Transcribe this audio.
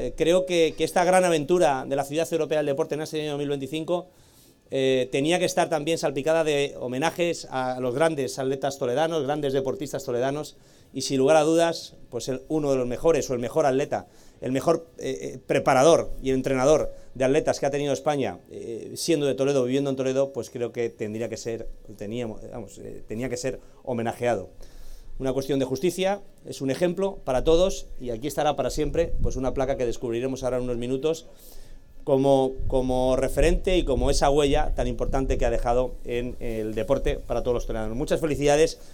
creo que esta gran aventura de la Ciudad Europea del Deporte en este año 2025 tenía que estar también salpicada de homenajes a los grandes atletas toledanos, grandes deportistas toledanos, y sin lugar a dudas, pues uno de los mejores o el mejor atleta, el mejor preparador y entrenador de atletas que ha tenido España, siendo de Toledo, viviendo en Toledo, pues creo que tenía que ser homenajeado. Una cuestión de justicia, es un ejemplo para todos, y aquí estará para siempre pues una placa que descubriremos ahora en unos minutos como referente y como esa huella tan importante que ha dejado en el deporte para todos los toledanos. Muchas felicidades.